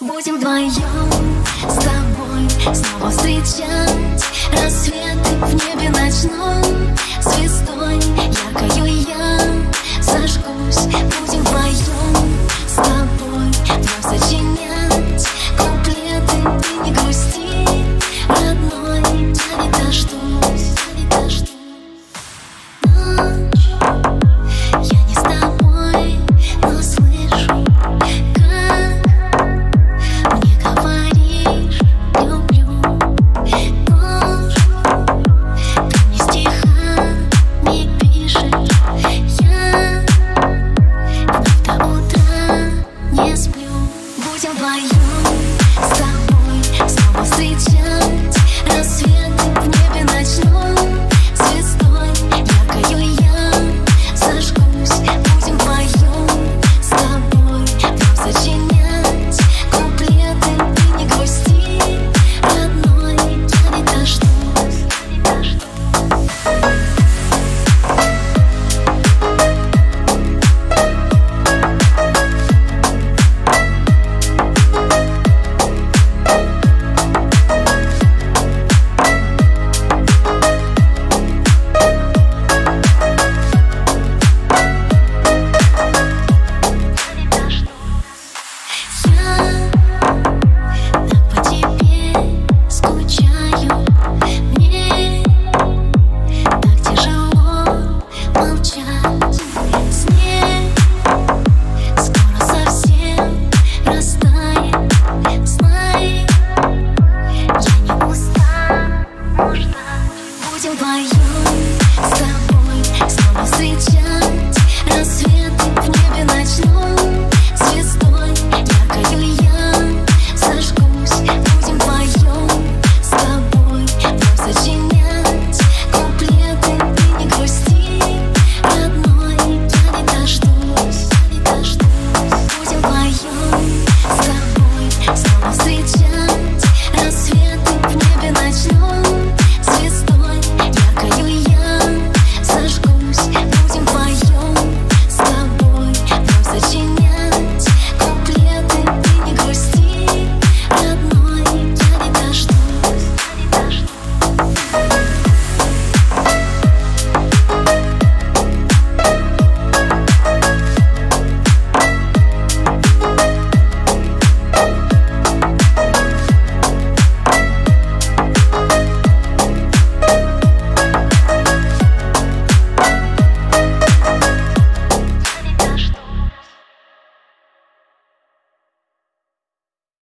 Будем вдвоем с тобой снова встречать рассветы в небе ночном. Звездой яркою я зажгусь. Будем вдвоем с тобой вновь сочинять куплеты. Ты не грусти, родной, я не дождусь, я не дождусь. Ночь, я не с тобой, но слышу, как мне говоришь люблю. Ночь, ты мне стихами пишешь. Я вновь до утра не сплю. Будем вдвоем с тобой снова встречать рассвет